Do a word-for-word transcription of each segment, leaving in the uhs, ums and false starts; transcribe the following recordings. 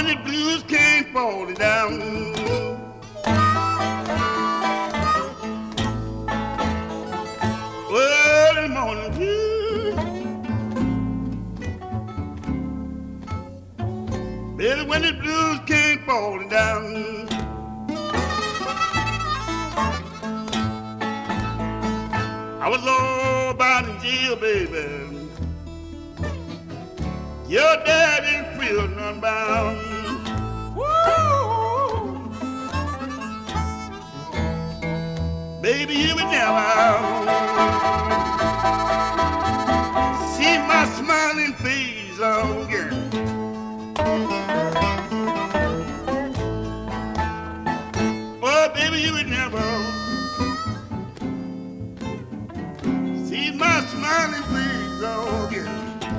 when the blues came falling down. Early morning blues, baby, when the blues came falling down. I was all bound in jail, baby. Your daddy prison unbound. Woo! Baby, you would never see my smiling face again. Oh, baby, you would never see my smiling face again.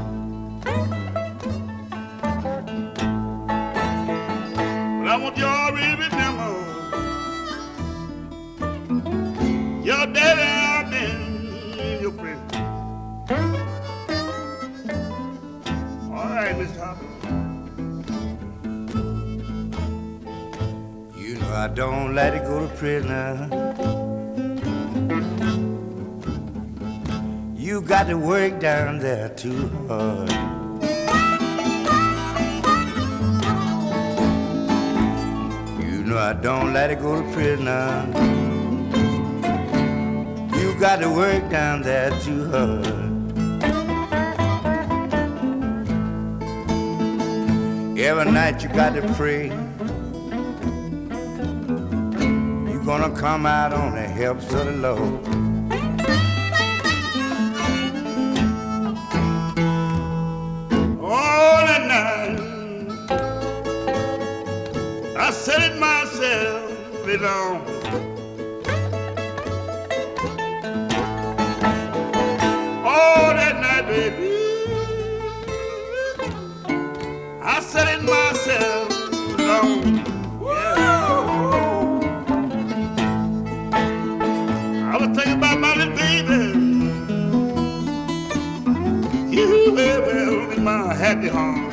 I want y'all to remember your daddy, I've been your friend. All right, Mister Hopkins. You know I don't let it go to prison. You got to work down there too hard. I don't let it go to prison. You got to work down there too hard. Every night you got to pray. You're gonna come out on the helps of the Lord. All that night I said it myself alone. All that night, baby, I said it myself alone. Yeah. I was thinking about my little baby. You well in my happy home.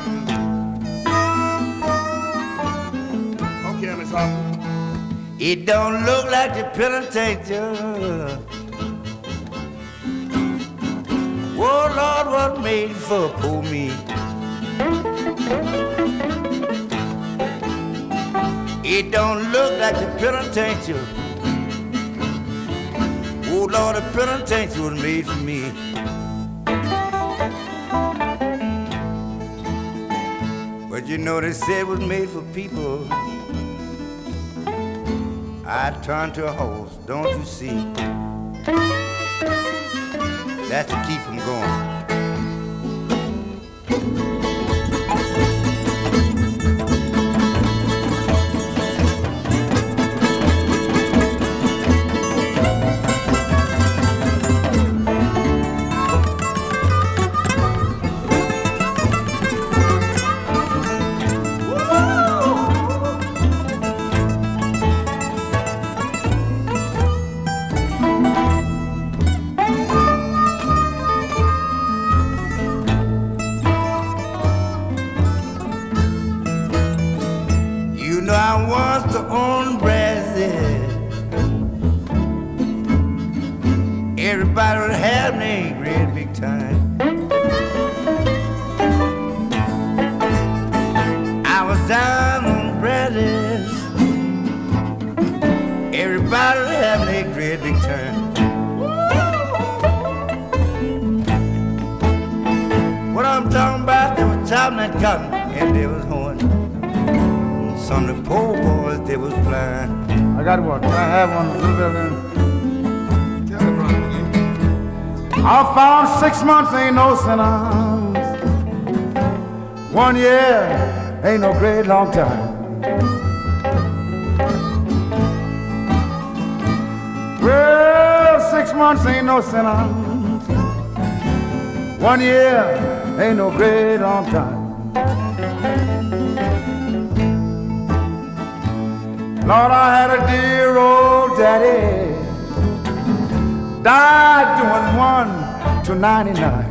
It don't look like the penitentiary. Oh Lord, what made for poor me? It don't look like the penitentiary. Oh Lord, the penitentiary was made for me. But you know they said it was made for people. I turn to a horse, don't you see? That's to keep from going. Everybody would have me great big time. I was down on Brazos. Everybody would have me great big time. What I'm talking about, they was chopping that cotton and they was hoeing. Some of the poor boys, they was blind. I got one. Can I have one? A little bit of them? I found six months ain't no sentence. One year ain't no great long time. Well, six months ain't no sentence. One year ain't no great long time. Lord, I had a dear old daddy, died doing one to ninety-nine.